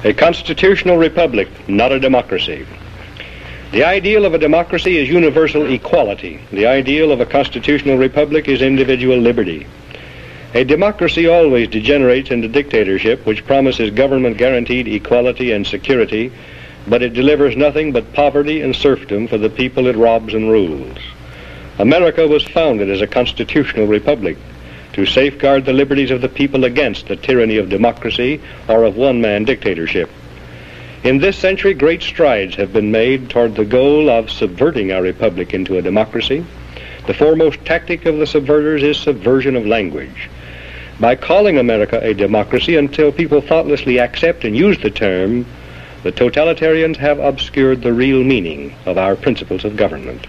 A constitutional republic, not a democracy. The ideal of a democracy is universal equality. The ideal of a constitutional republic is individual liberty. A democracy always degenerates into dictatorship, which promises government-guaranteed equality and security, but it delivers nothing but poverty and serfdom for the people it robs and rules. America was founded as a constitutional republic to safeguard the liberties of the people against the tyranny of democracy or of one-man dictatorship. In this century, great strides have been made toward the goal of subverting our republic into a democracy. The foremost tactic of the subverters is subversion of language. By calling America a democracy until people thoughtlessly accept and use the term, the totalitarians have obscured the real meaning of our principles of government.